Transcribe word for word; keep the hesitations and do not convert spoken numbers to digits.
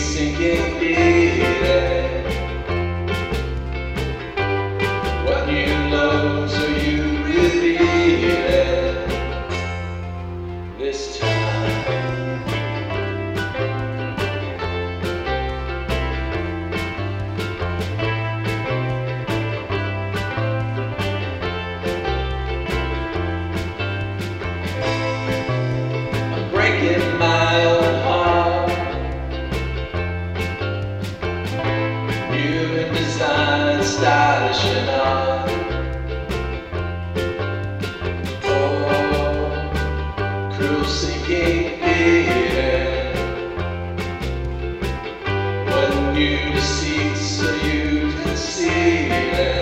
sinking feeling. What you know, so you believe it this time. I'm breaking my own heart. New design, stylish enough. Oh, cruel sinking feeling. When you deceive, so you conceal it.